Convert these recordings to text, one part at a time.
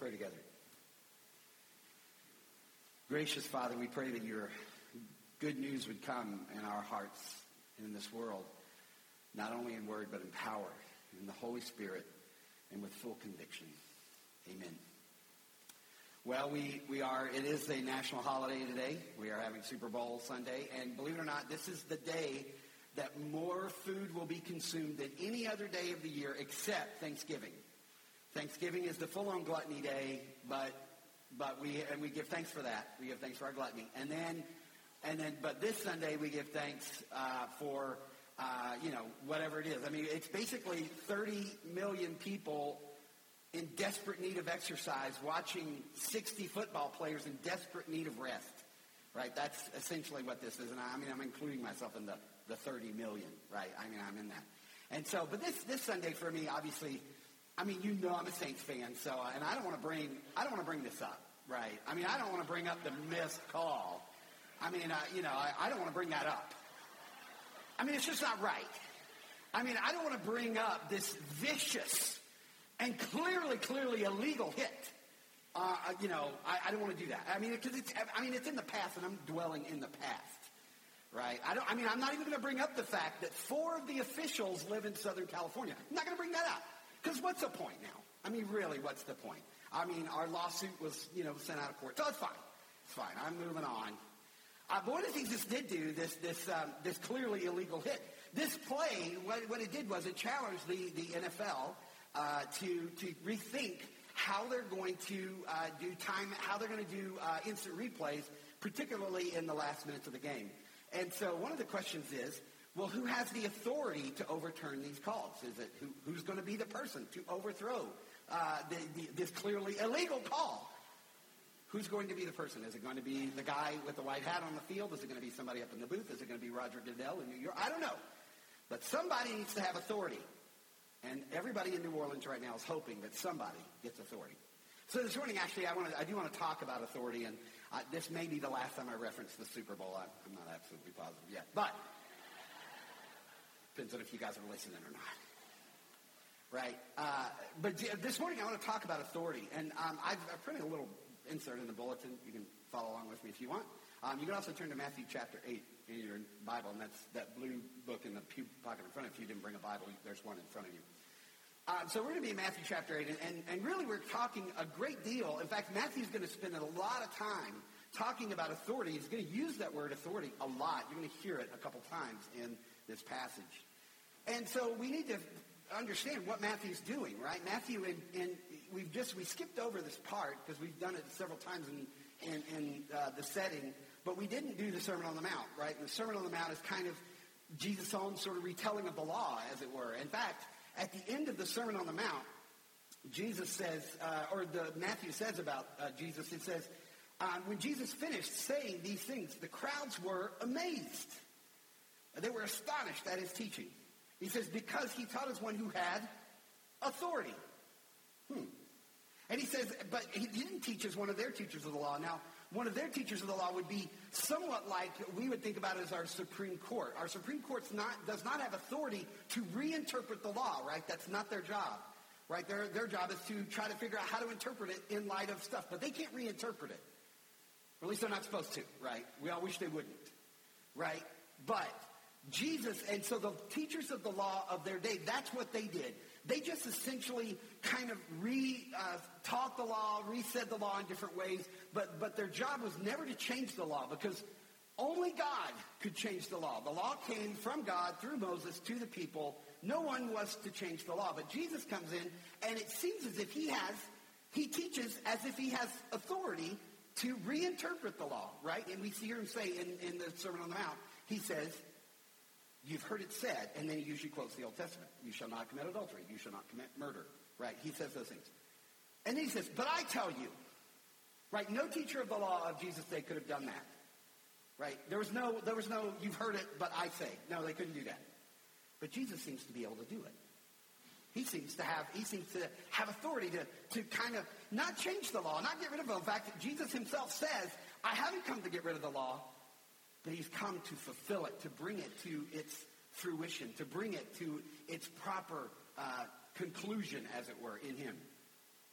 pray together. Gracious Father, we pray that your good news would come in our hearts and in this world, not only in word but in power, in the Holy Spirit, and with full conviction. Amen. Well, it is a national holiday today. We are having Super Bowl Sunday, and believe it or not, this is the day that more food will be consumed than any other day of the year except Thanksgiving. Thanksgiving is the full-on gluttony day, but we give thanks for that. We give thanks for our gluttony, but this Sunday we give thanks for whatever it is. I mean, it's basically 30 million people in desperate need of exercise watching 60 football players in desperate need of rest. Right? That's essentially what this is, and I'm including myself in the 30 million. Right? I mean, I'm in that. And so, but this Sunday for me, obviously. I mean, I'm a Saints fan, so and I don't want to bring this up, right? I mean, I don't want to bring up the missed call. I mean, I don't want to bring that up. I mean, it's just not right. I mean, I don't want to bring up this vicious and clearly illegal hit. I don't want to do that. I mean, because it's in the past, and I'm dwelling in the past, right? I'm not even going to bring up the fact that 4 of the officials live in Southern California. I'm not going to bring that up. Because what's the point now? I mean, really, what's the point? I mean, our lawsuit was, sent out of court. So it's fine. It's fine. I'm moving on. But one of the things this did do, this clearly illegal hit, this play, what it did was it challenged the NFL to rethink how they're going to do time, how they're going to do instant replays, particularly in the last minutes of the game. And so one of the questions is, well, who has the authority to overturn these calls? Is it who's going to be the person to overthrow this clearly illegal call? Who's going to be the person? Is it going to be the guy with the white hat on the field? Is it going to be somebody up in the booth? Is it going to be Roger Goodell in New York? I don't know. But somebody needs to have authority. And everybody in New Orleans right now is hoping that somebody gets authority. So this morning, actually, I do want to talk about authority. And this may be the last time I reference the Super Bowl. I'm not absolutely positive yet. But depends on if you guys are listening or not. Right? But this morning I want to talk about authority. And I've printed a little insert in the bulletin. You can follow along with me if you want. You can also turn to Matthew chapter 8 in your Bible, and that's that blue book in the pew pocket in front of you. If you didn't bring a Bible, there's one in front of you. So we're going to be in Matthew chapter 8, and really we're talking a great deal. In fact, Matthew's going to spend a lot of time talking about authority. He's going to use that word authority a lot. You're going to hear it a couple times in this passage. And so we need to understand what Matthew's doing, right? Matthew, and we skipped over this part because we've done it several times in the setting, but we didn't do the Sermon on the Mount, right? And the Sermon on the Mount is kind of Jesus' own sort of retelling of the law, as it were. In fact, at the end of the Sermon on the Mount, Jesus says, Matthew says about Jesus, it says, when Jesus finished saying these things, the crowds were amazed. They were astonished at his teaching. He says, because he taught as one who had authority. And he says, but he didn't teach as one of their teachers of the law. Now, one of their teachers of the law would be somewhat like we would think about as our Supreme Court. Our Supreme Court does not have authority to reinterpret the law, right? That's not their job, right? Their job is to try to figure out how to interpret it in light of stuff. But they can't reinterpret it. Or at least they're not supposed to, right? We all wish they wouldn't, right? But Jesus, and so the teachers of the law of their day, that's what they did. They just essentially kind of taught the law, resaid the law in different ways, but their job was never to change the law because only God could change the law. The law came from God through Moses to the people. No one was to change the law. But Jesus comes in, and it seems as if he teaches as if he has authority to reinterpret the law, right? And we hear him say in the Sermon on the Mount, he says, you've heard it said, and then he usually quotes the Old Testament. You shall not commit adultery. You shall not commit murder. Right? He says those things. And then he says, but I tell you. Right? No teacher of the law of Jesus' day could have done that. Right? There was no, you've heard it, but I say. No, they couldn't do that. But Jesus seems to be able to do it. He seems to have authority to kind of not change the law, not get rid of it. In fact, Jesus himself says, I haven't come to get rid of the law, but he's come to fulfill it, to bring it to its fruition, to bring it to its proper conclusion, as it were, in him.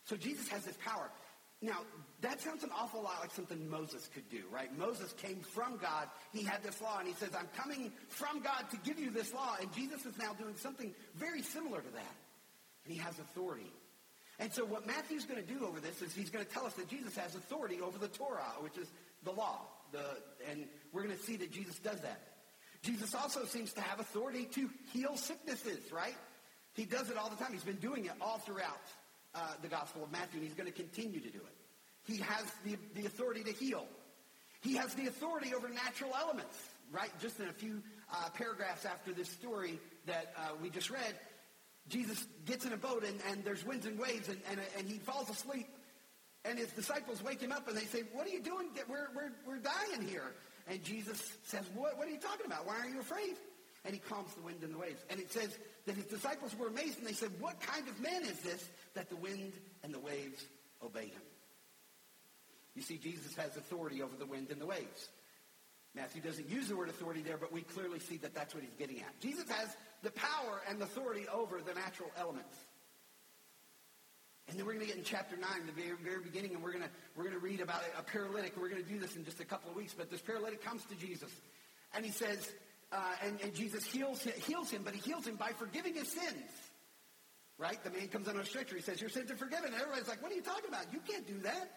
So Jesus has this power. Now, that sounds an awful lot like something Moses could do, right? Moses came from God. He had this law, and he says, I'm coming from God to give you this law. And Jesus is now doing something very similar to that. And he has authority. And so what Matthew's going to do over this is he's going to tell us that Jesus has authority over the Torah, which is the law. And we're going to see that Jesus does that. Jesus also seems to have authority to heal sicknesses, right? He does it all the time. He's been doing it all throughout the Gospel of Matthew, and he's going to continue to do it. He has the authority to heal. He has the authority over natural elements, right? Just in a few paragraphs after this story that we just read, Jesus gets in a boat, and there's winds and waves, and he falls asleep. And his disciples wake him up, and they say, what are you doing? We're dying here. And Jesus says, what are you talking about? Why are you afraid? And he calms the wind and the waves. And it says that his disciples were amazed, and they said, what kind of man is this that the wind and the waves obey him? You see, Jesus has authority over the wind and the waves. Matthew doesn't use the word authority there, but we clearly see that that's what he's getting at. Jesus has the power and authority over the natural elements. And then we're going to get in chapter 9, the very, very beginning, and we're going to read about a paralytic. We're going to do this in just a couple of weeks, but this paralytic comes to Jesus, and he says, and Jesus heals him, but he heals him by forgiving his sins. Right? The man comes on a stretcher. He says, your sins are forgiven. And everybody's like, what are you talking about? You can't do that.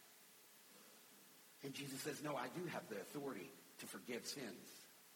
And Jesus says, no, I do have the authority to forgive sins.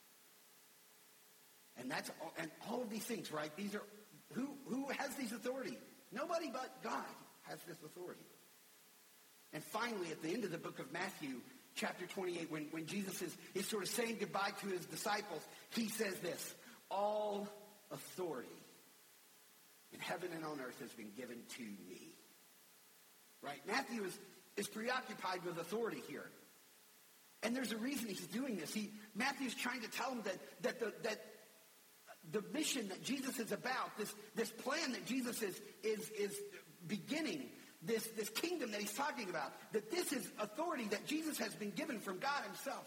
And all of these things, right? These are, who has these authority? Nobody but God has this authority. And finally, at the end of the book of Matthew, chapter 28, when Jesus is sort of saying goodbye to his disciples, he says this, all authority in heaven and on earth has been given to me. Right? Matthew is preoccupied with authority here. And there's a reason he's doing this. Matthew's trying to tell him that the mission that Jesus is about, this plan that Jesus is beginning, this kingdom that he's talking about, that this is authority that Jesus has been given from God himself.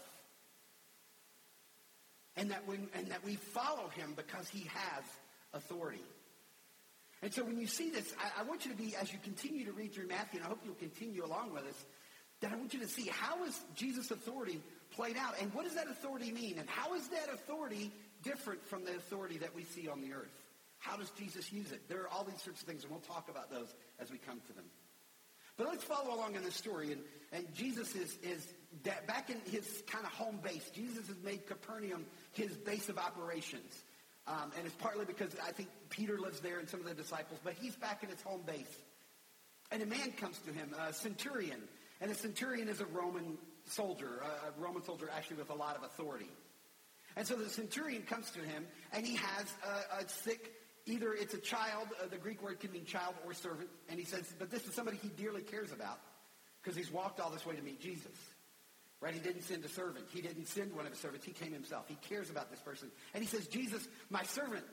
And that we follow him because he has authority. And so when you see this, I want you to be, as you continue to read through Matthew, and I hope you'll continue along with us, that I want you to see how is Jesus' authority played out, and what does that authority mean, and how is that authority different from the authority that we see on the earth? How does Jesus use it? There are all these sorts of things, and we'll talk about those as we come to them. But let's follow along in this story, and Jesus is back in his kind of home base. Jesus has made Capernaum his base of operations. And it's partly because I think Peter lives there and some of the disciples, but he's back in his home base. And a man comes to him, a centurion. And a centurion is a Roman soldier actually with a lot of authority. And so the centurion comes to him, and he has a sick, either it's a child, the Greek word can mean child or servant, and he says, but this is somebody he dearly cares about because he's walked all this way to meet Jesus. Right? He didn't send a servant. He didn't send one of his servants. He came himself. He cares about this person. And he says, Jesus, my servant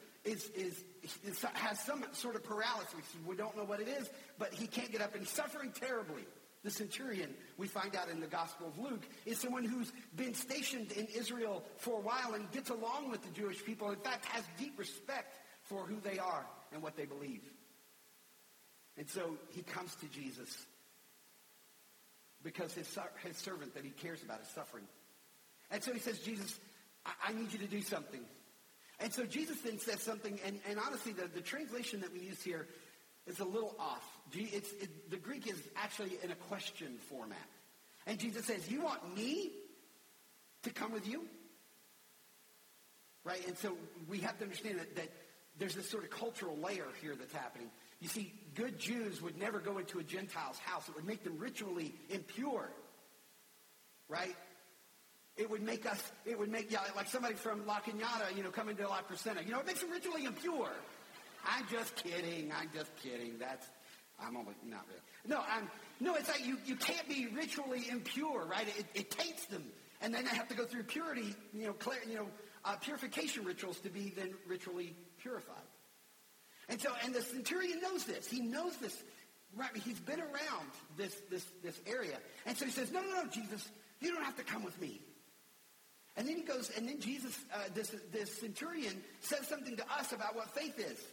has some sort of paralysis. We don't know what it is, but he can't get up, and he's suffering terribly. The centurion, we find out in the Gospel of Luke, is someone who's been stationed in Israel for a while and gets along with the Jewish people. In fact, has deep respect for who they are and what they believe. And so he comes to Jesus because his servant that he cares about is suffering. And so he says, Jesus, I need you to do something. And so Jesus then says something, and honestly, the translation that we use here is a little off. The Greek is actually in a question format. And Jesus says, you want me to come with you? Right? And so we have to understand that there's this sort of cultural layer here that's happening. You see, good Jews would never go into a Gentile's house. It would make them ritually impure. Right? It would make like somebody from La Cañada, come into La Crescenta. It makes them ritually impure. I'm just kidding. I'm almost not really. No, it's like you can't be ritually impure, right? It taints them. And then they have to go through purity, purification rituals to be then ritually purified. And the centurion knows this. He knows this, right? He's been around this area. And so he says, no, Jesus, you don't have to come with me. And then he goes, and then Jesus, this centurion says something to us about what faith is.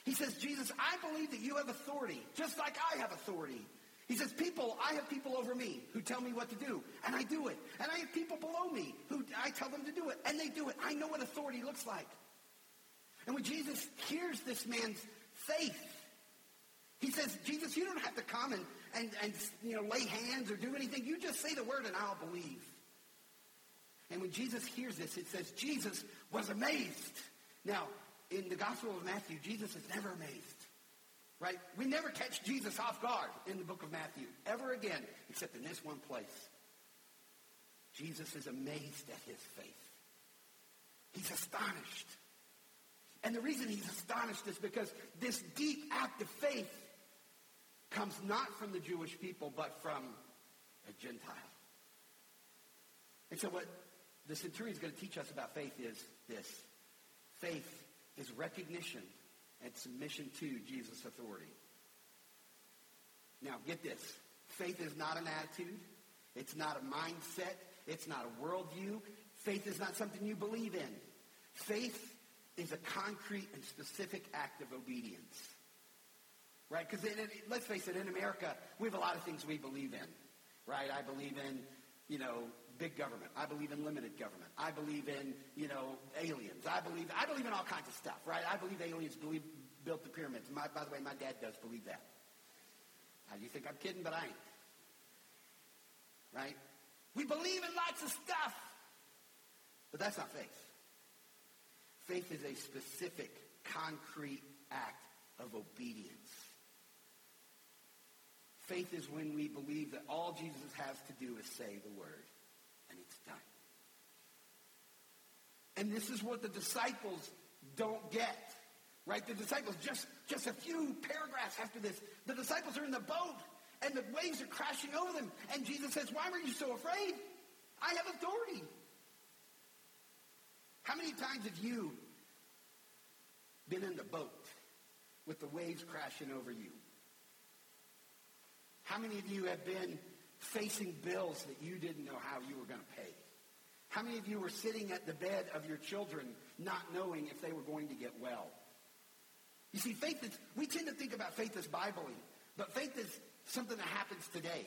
He says, Jesus, I believe that you have authority, just like I have authority. He says, I have people over me who tell me what to do, and I do it. And I have people below me who I tell them to do it, and they do it. I know what authority looks like. And when Jesus hears this man's faith, he says, Jesus, you don't have to come and lay hands or do anything. You just say the word and I'll believe. And when Jesus hears this, it says Jesus was amazed. Now, in the Gospel of Matthew, Jesus is never amazed. Right? We never catch Jesus off guard in the book of Matthew ever again, except in this one place. Jesus is amazed at his faith. He's astonished. And the reason he's astonished is because this deep act of faith comes not from the Jewish people, but from a Gentile. And so what the centurion is going to teach us about faith is this. Faith is recognition and submission to Jesus' authority. Now, get this. Faith is not an attitude. It's not a mindset. It's not a worldview. Faith is not something you believe in. Faith is a concrete and specific act of obedience. Right? Because let's face it, in America, we have a lot of things we believe in. Right? I believe in, big government. I believe in limited government. I believe in, aliens. I believe in all kinds of stuff, right? I believe aliens built the pyramids. By the way, my dad does believe that. You think I'm kidding, but I ain't. Right? We believe in lots of stuff. But that's not faith. Faith is a specific, concrete act of obedience. Faith is when we believe that all Jesus has to do is say the word. And it's done. And this is what the disciples don't get. Right? The disciples, just a few paragraphs after this, the disciples are in the boat and the waves are crashing over them. And Jesus says, why were you so afraid? I have authority. How many times have you been in the boat with the waves crashing over you? How many of you have been facing bills that you didn't know how you were going to pay? How many of you were sitting at the bed of your children not knowing if they were going to get well? You see, we tend to think about faith as Bible-y, but faith is something that happens today.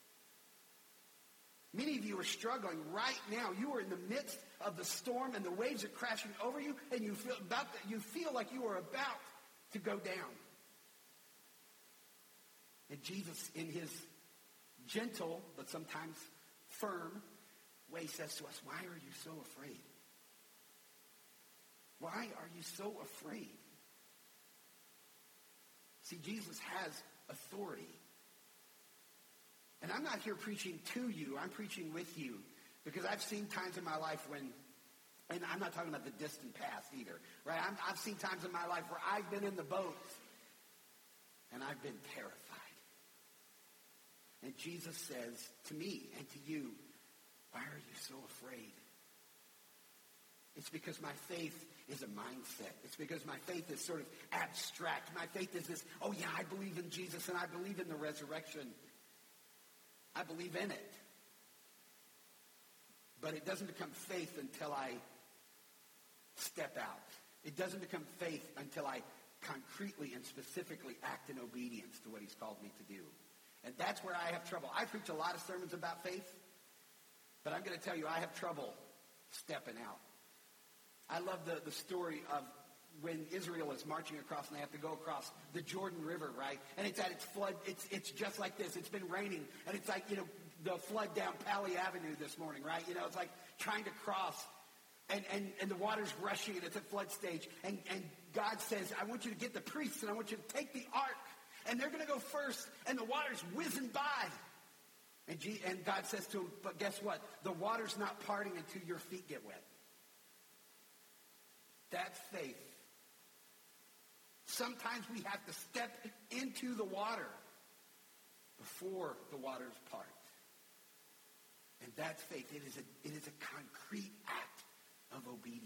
Many of you are struggling right now. You are in the midst of the storm and the waves are crashing over you, and you feel like you are about to go down. And Jesus, in his gentle but sometimes firm way, says to us, why are you so afraid? Why are you so afraid? See, Jesus has authority. And I'm not here preaching to you. I'm preaching with you. Because I've seen times in my life when, and I'm not talking about the distant past either, right? I've seen times in my life where I've been in the boat and I've been terrified. And Jesus says to me and to you, why are you so afraid? It's because my faith is a mindset. It's because my faith is sort of abstract. My faith is this, oh yeah, I believe in Jesus and I believe in the resurrection. I believe in it. But it doesn't become faith until I step out. It doesn't become faith until I concretely and specifically act in obedience to what he's called me to do. And that's where I have trouble. I preach a lot of sermons about faith, but I'm going to tell you I have trouble stepping out. I love the story of when Israel is marching across and they have to go across the Jordan River, right? And it's at its flood. It's just like this. It's been raining. And it's like, the flood down Pali Avenue this morning, right? It's like trying to cross. And the water's rushing and it's at flood stage. And God says, I want you to get the priests and I want you to take the ark. And they're going to go first. And the water's whizzing by. And God says to him, but guess what? The water's not parting until your feet get wet. That's faith. Sometimes we have to step into the water before the waters part. And that's faith. It is a concrete act of obedience.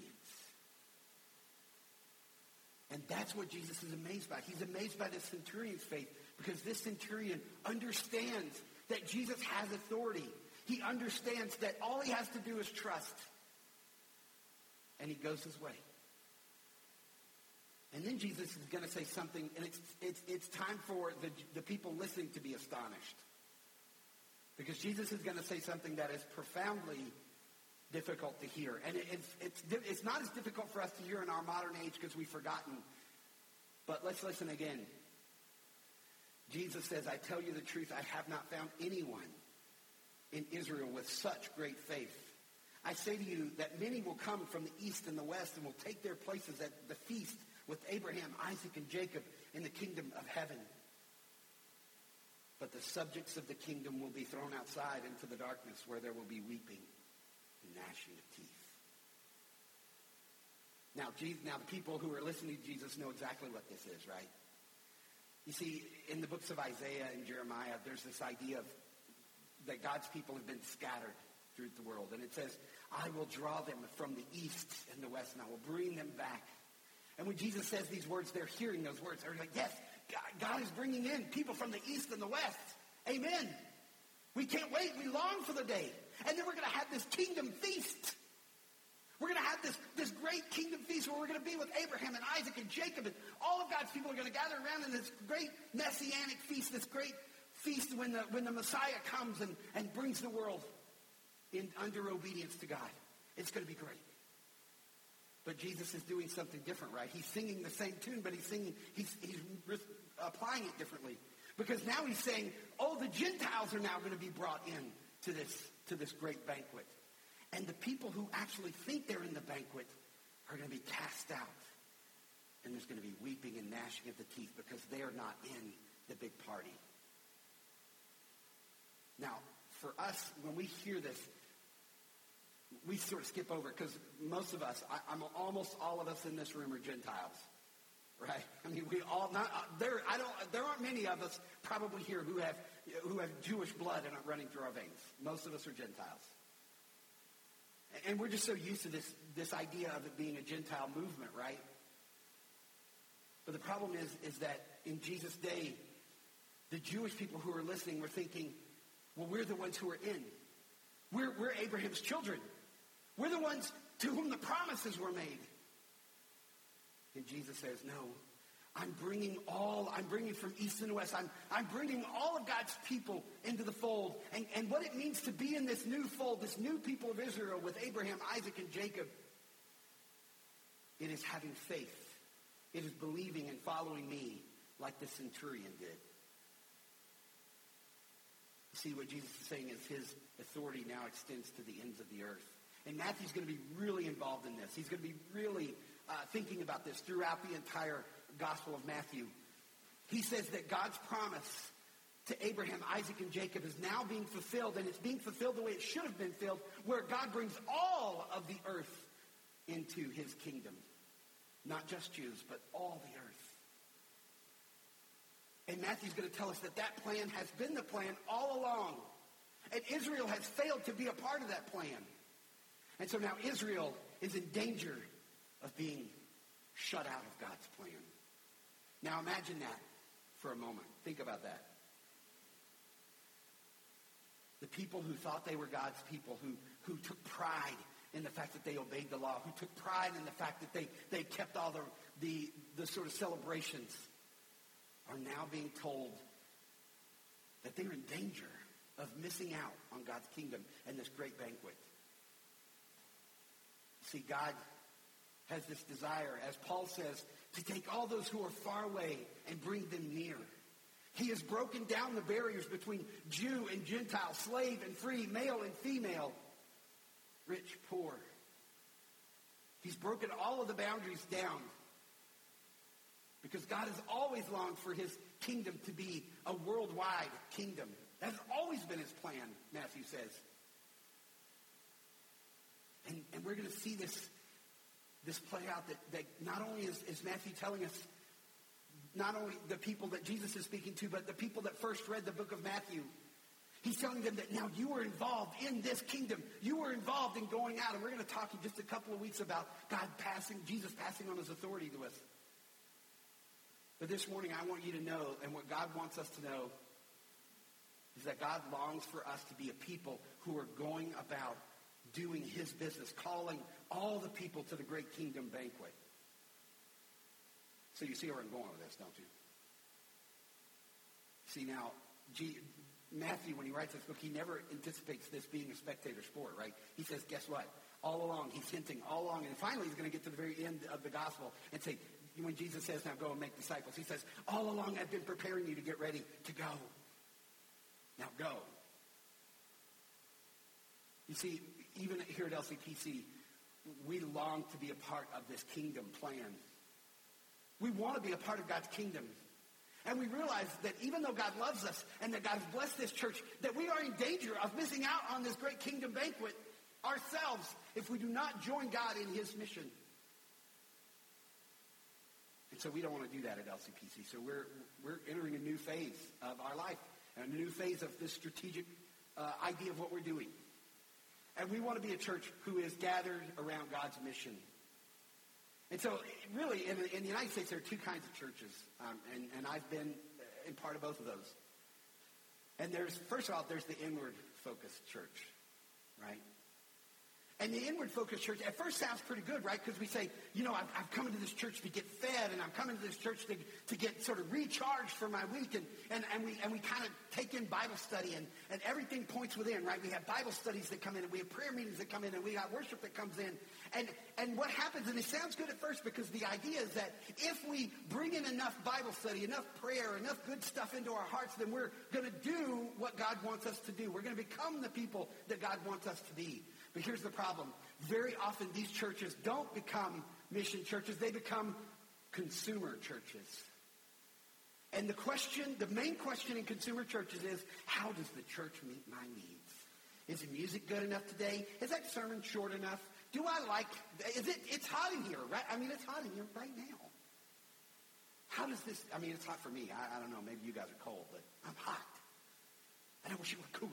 And that's what Jesus is amazed by. He's amazed by this centurion's faith because this centurion understands that Jesus has authority. He understands that all he has to do is trust. And he goes his way. And then Jesus is going to say something, and it's time for the people listening to be astonished. Because Jesus is going to say something that is profoundly difficult to hear. And it's not as difficult for us to hear in our modern age because we've forgotten. But let's listen again. Jesus says, I tell you the truth, I have not found anyone in Israel with such great faith. I say to you that many will come from the east and the west and will take their places at the feast with Abraham, Isaac, and Jacob in the kingdom of heaven. But the subjects of the kingdom will be thrown outside into the darkness where there will be weeping and gnashing of teeth. Now, the people who are listening to Jesus know exactly what this is, right? You see, in the books of Isaiah and Jeremiah, there's this idea of that God's people have been scattered through the world. And it says, I will draw them from the east and the west, and I will bring them back. And when Jesus says these words, they're hearing those words. They're like, yes, God is bringing in people from the east and the west. Amen. We can't wait. We long for the day. And then we're going to have this kingdom feast. We're going to have this great kingdom feast where we're going to be with Abraham and Isaac and Jacob. And all of God's people are going to gather around in this great messianic feast, this great feast when the Messiah comes and brings the world under obedience to God. It's going to be great. But Jesus is doing something different, right? He's singing the same tune, but he's applying it differently. Because now he's saying, the Gentiles are now going to be brought in to this great banquet. And the people who actually think they're in the banquet are going to be cast out. And there's going to be weeping and gnashing of the teeth because they're not in the big party. Now, for us, when we hear this, we sort of skip over because most of us, almost all of us in this room are Gentiles, right? I mean, we all there aren't many of us probably here who have Jewish blood and running through our veins. Most of us are Gentiles, and we're just so used to this idea of it being a Gentile movement, right? But the problem is that in Jesus' day, the Jewish people who are listening were thinking, well, we're the ones who are in. We're Abraham's children. We're the ones to whom the promises were made. And Jesus says, no, I'm bringing from east and west. I'm bringing all of God's people into the fold. And what it means to be in this new fold, this new people of Israel with Abraham, Isaac, and Jacob, it is having faith. It is believing and following me like the centurion did. See, what Jesus is saying is his authority now extends to the ends of the earth. And Matthew's going to be really involved in this. He's going to be really thinking about this throughout the entire Gospel of Matthew. He says that God's promise to Abraham, Isaac, and Jacob is now being fulfilled, and it's being fulfilled the way it should have been filled, where God brings all of the earth into his kingdom. Not just Jews, but all the earth. And Matthew's going to tell us that plan has been the plan all along. And Israel has failed to be a part of that plan. And so now Israel is in danger of being shut out of God's plan. Now imagine that for a moment. Think about that. The people who thought they were God's people, who took pride in the fact that they obeyed the law, who took pride in the fact that they kept all the sort of celebrations, are now being told that they're in danger of missing out on God's kingdom and this great banquet. See, God has this desire, as Paul says, to take all those who are far away and bring them near. He has broken down the barriers between Jew and Gentile, slave and free, male and female, rich, poor. He's broken all of the boundaries down because God has always longed for his kingdom to be a worldwide kingdom. That has always been his plan, Matthew says. And we're going to see this play out that not only is Matthew telling us, not only the people that Jesus is speaking to, but the people that first read the book of Matthew. He's telling them that now you are involved in this kingdom. You are involved in going out. And we're going to talk in just a couple of weeks about Jesus passing on his authority to us. But this morning I want you to know, and what God wants us to know, is that God longs for us to be a people who are going about doing his business, calling all the people to the great kingdom banquet. So you see where I'm going with this, don't you? See, now, Matthew, when he writes this book, he never anticipates this being a spectator sport, right? He says, guess what? All along, he's hinting all along, and finally he's going to get to the very end of the gospel and say, when Jesus says, now go and make disciples, he says, all along I've been preparing you to get ready to go. Now go. You see, even here at LCPC, we long to be a part of this kingdom plan. We want to be a part of God's kingdom. And we realize that even though God loves us and that God has blessed this church, that we are in danger of missing out on this great kingdom banquet ourselves if we do not join God in his mission. And so we don't want to do that at LCPC. So we're entering a new phase of our life, a new phase of this strategic idea of what we're doing. And we want to be a church who is gathered around God's mission. And so, really, in the United States, there are two kinds of churches, and I've been in part of both of those. And first of all, there's the inward-focused church, right? And the inward-focused church at first sounds pretty good, right? Because we say, I've come into this church to get fed, and I'm coming to this church to get sort of recharged for my week, and we kind of take in Bible study, and everything points within, right? We have Bible studies that come in, and we have prayer meetings that come in, and we got worship that comes in. And what happens, and it sounds good at first, because the idea is that if we bring in enough Bible study, enough prayer, enough good stuff into our hearts, then we're going to do what God wants us to do. We're going to become the people that God wants us to be. But here's the problem. Very often these churches don't become mission churches. They become consumer churches. And the main question in consumer churches is, how does the church meet my needs? Is the music good enough today? Is that sermon short enough? It's hot in here, right? It's hot in here right now. How does this, it's hot for me. I don't know, maybe you guys are cold, but I'm hot. And I wish it were cooler.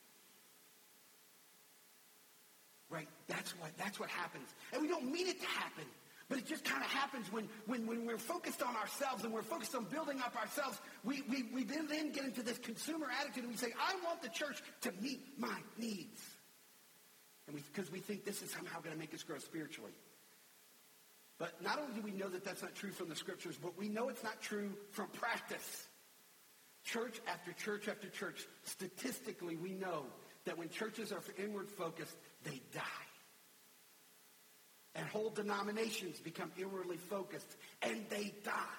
Right? That's what happens. And we don't mean it to happen. But it just kind of happens when we're focused on ourselves and we're focused on building up ourselves. We then get into this consumer attitude and we say, I want the church to meet my needs. And because we think this is somehow going to make us grow spiritually. But not only do we know that that's not true from the scriptures, but we know it's not true from practice. Church after church after church, statistically we know that when churches are inward focused, they die. And whole denominations become inwardly focused, and they die.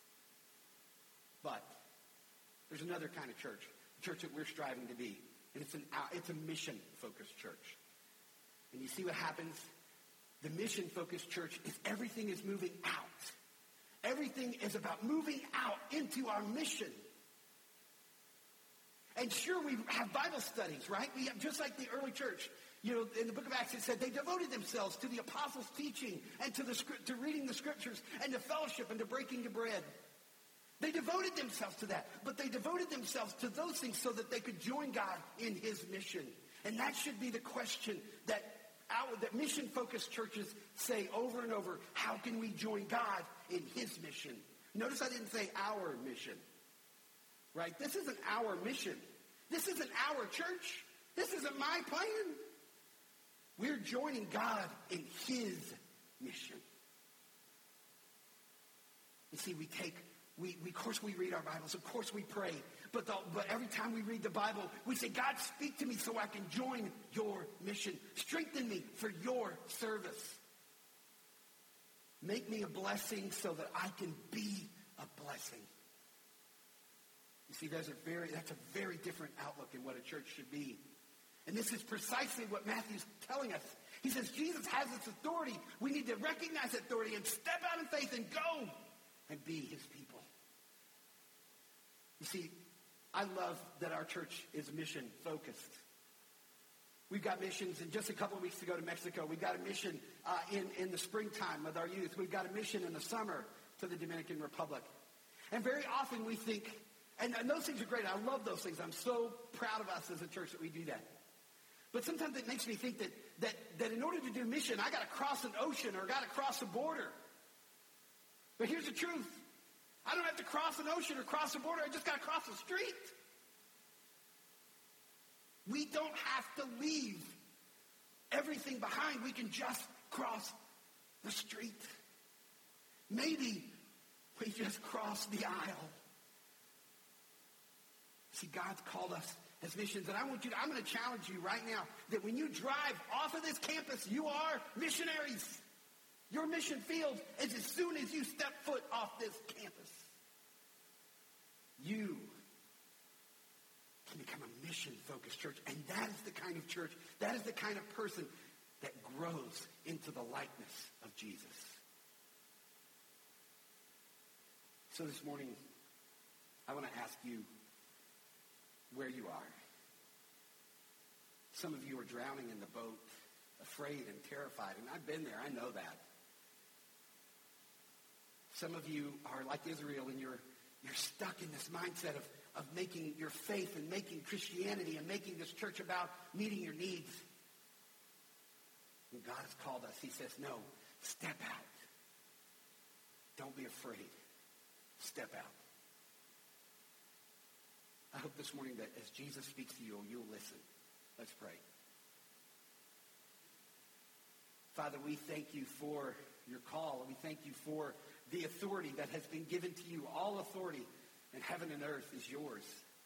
But there's another kind of church, the church that we're striving to be. And it's a mission-focused church. And you see what happens? The mission-focused church is everything is moving out. Everything is about moving out into our mission. And sure, we have Bible studies, right? We have, just like the early church. In the book of Acts, it said they devoted themselves to the apostles' teaching and to reading the scriptures and to fellowship and to breaking the bread. They devoted themselves to that. But they devoted themselves to those things so that they could join God in his mission. And that should be the question that mission-focused churches say over and over. How can we join God in his mission? Notice I didn't say our mission. Right? This isn't our mission. This isn't our church. This isn't my plan. We're joining God in his mission. You see, of course we read our Bibles. Of course we pray. But every time we read the Bible, we say, God, speak to me so I can join your mission. Strengthen me for your service. Make me a blessing so that I can be a blessing. You see, that's a very different outlook in what a church should be. And this is precisely what Matthew's telling us. He says Jesus has this authority. We need to recognize that authority and step out in faith and go and be his people. You see, I love that our church is mission-focused. We've got missions, and just a couple of weeks to go to Mexico. We've got a mission in the springtime with our youth. We've got a mission in the summer to the Dominican Republic. And very often we think, and those things are great. I love those things. I'm so proud of us as a church that we do that. But sometimes it makes me think that in order to do mission, I got to cross an ocean or got to cross a border. But here's the truth. I don't have to cross an ocean or cross a border. I just got to cross the street. We don't have to leave everything behind. We can just cross the street. Maybe We just crossed the aisle. See, God's called us as missions, and I'm going to challenge you right now that when you drive off of this campus, you are missionaries. Your mission field is as soon as you step foot off this campus. You can become a mission-focused church, and that is the kind of church, that is the kind of person that grows into the likeness of Jesus. So this morning, I want to ask you where you are. Some of you are drowning in the boat, afraid and terrified, and I've been there. I know that. Some of you are like Israel, and you're stuck in this mindset of making your faith and making Christianity and making this church about meeting your needs. When God has called us, he says, no, step out. Don't be afraid. Step out. I hope this morning that as Jesus speaks to you, you'll listen. Let's pray. Father, we thank you for your call. We thank you for the authority that has been given to you. All authority in heaven and earth is yours.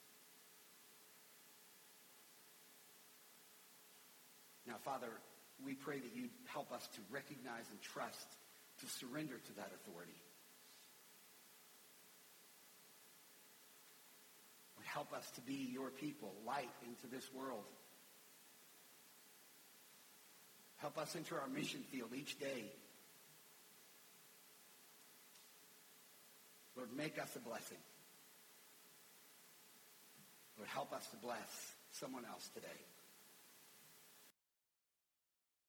Now, Father, we pray that you help us to recognize and trust, to surrender to that authority. Would help us to be your people, light into this world. Help us enter our mission field each day. Lord, make us a blessing. Lord, help us to bless someone else today.